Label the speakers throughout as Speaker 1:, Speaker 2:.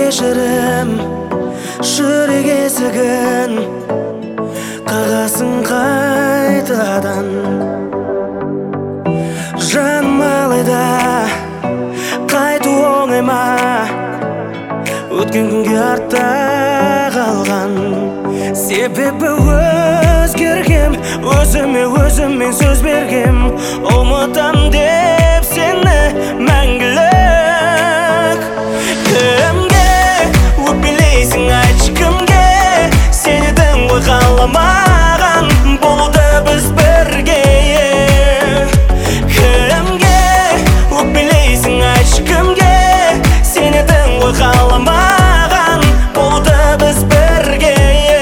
Speaker 1: кешірім, жүрек есігін қағасың қайтадан. Жаным алайда қайту оңай ма, өткен күнге артта қалған. Себебі өзгергем, өзіме сөз бергем, ұмытам деп сені мәңгілік. Кімге өкпелейсің, айтшы кімге? Сен едің ғой қаламаған болуды біз бірге. Кімге өкпелейсің, айтшы кімге? Сен едің ғой қаламаған болуды біз бірге.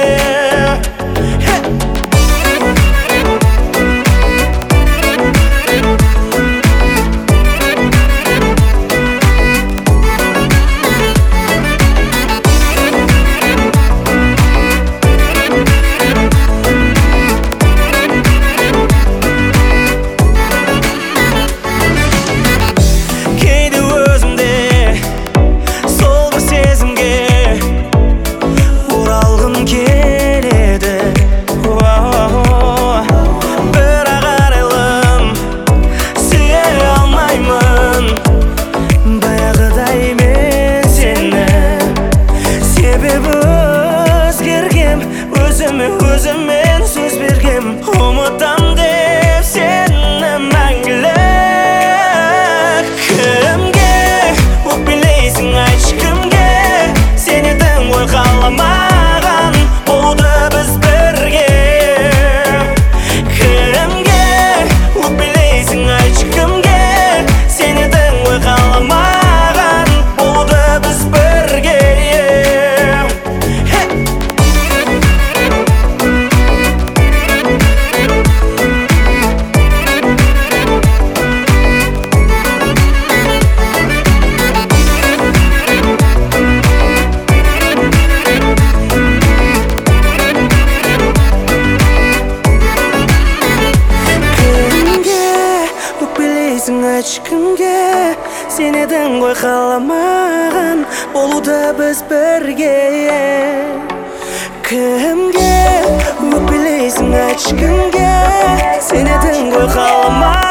Speaker 1: Өзімен сөз бергем, ұмытам деп сені мәңгілік. Кімге өкпелейсің, айтшы кімге? Сен едің ғой қаламаған болуды біз бірге. Кімге өкпелейсің, айтшы кімге? Сен едің ғой қаламаған болуды біз бірге. Айтшы кімге? Сен едің ғой қаламаған болуды біз бірге. Кімге өкпелейсің, айтшы кімге? Сен едің ғой қаламаған